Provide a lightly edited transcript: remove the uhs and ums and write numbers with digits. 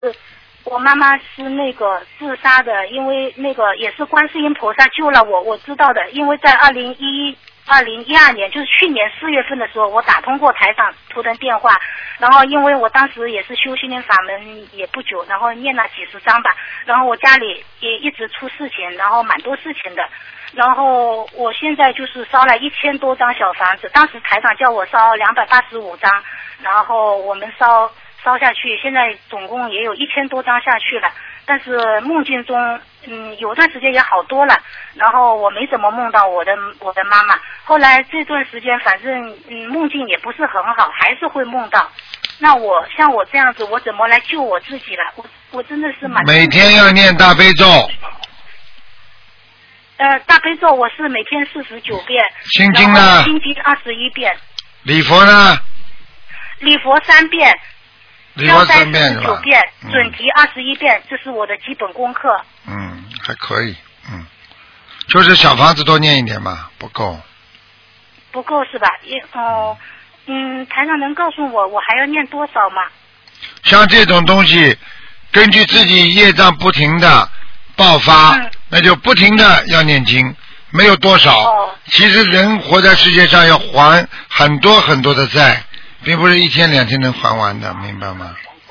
我妈妈是那个自杀的，因为那个也是观世音菩萨救了我，我知道的。因为在2012年，就是去年4月份的时候，我打通过台长图腾电话，然后因为我当时也是修心灵法门也不久，然后念了几十章吧，然后我家里也一直出事情，然后蛮多事情的。然后我现在就是烧了1000多张小房子，当时台长叫我烧285张，然后我们烧下去，现在总共也有1000多张下去了。但是梦境中，有段时间也好多了，然后我没怎么梦到我的妈妈。后来这段时间，反正梦境也不是很好，还是会梦到。那像我这样子，我怎么来救我自己了？我真的是每天要念大悲咒。 大悲咒我是每天49遍， 心经呢？ 心经21遍。 礼佛呢？ 礼佛3遍，消灾49遍，准提21遍，这是我的基本功课。 还可以，就是小房子多念一点吧，不够。 不够是吧？台长能告诉我还要念多少吗？ 像这种东西，根据自己业障不停的爆发，那就不停的要念经，没有多少。其实人活在世界上要还很多很多的债，并不是1天2天能还完的，明白吗？